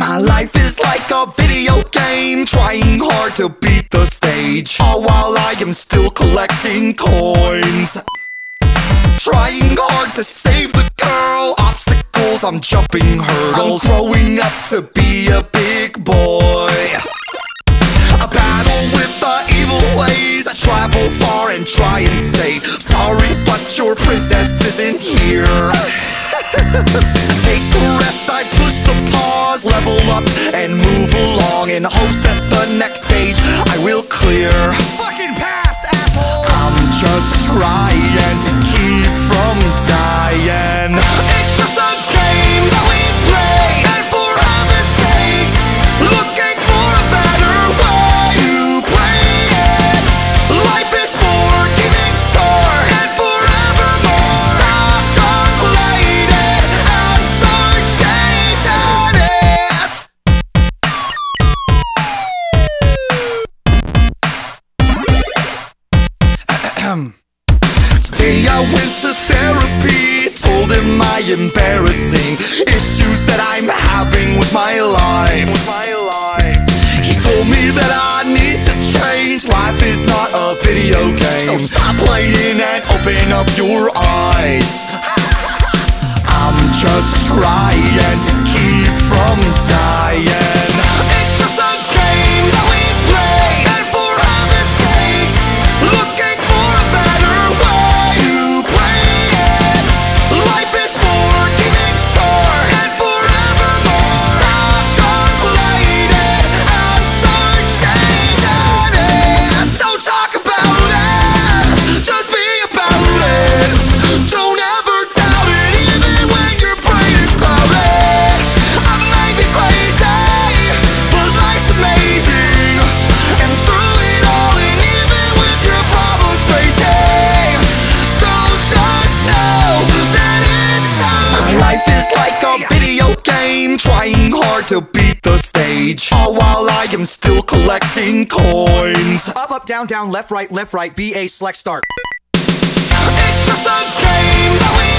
My life is like a video game, trying hard to beat the stage, all while I am still collecting coins. Trying hard to save the girl, obstacles, I'm jumping hurdles. I'm growing up to be a big boy. A battle with the evil ways, I travel far and try and say sorry, but your princess isn't here. Take a rest, I push the pause, level up and move along, in hopes that the next stage I will clear. Fucking past, asshole! I'm just trying to keep from dying. It's just a game that we play, and for heaven's sakes, looking for a better way to play it. Life is for keeping score and forevermore. Stop complaining and start changing it. Today I went to therapy, told him my embarrassing issues that I'm having with my life. He told me that I need to change, life is not a video game, so stop playing and open up your eyes. I'm just trying to keep from dying. It's just a game that we play, and for heaven's sakes, looking for a better way to play it. Life is for keeping score and forevermore. Stop complaining and start changing it. Don't talk about it, just be about it. Don't ever doubt it, even when your brain is clouded. I may be crazy, but life's amazing. And through it all, and even with your problems facing, so just know that it's okay. My life is like a video game, trying hard to beat the stage, all while I am still collecting coins. Up, down, left, right, B, A, select, start. It's just a game that we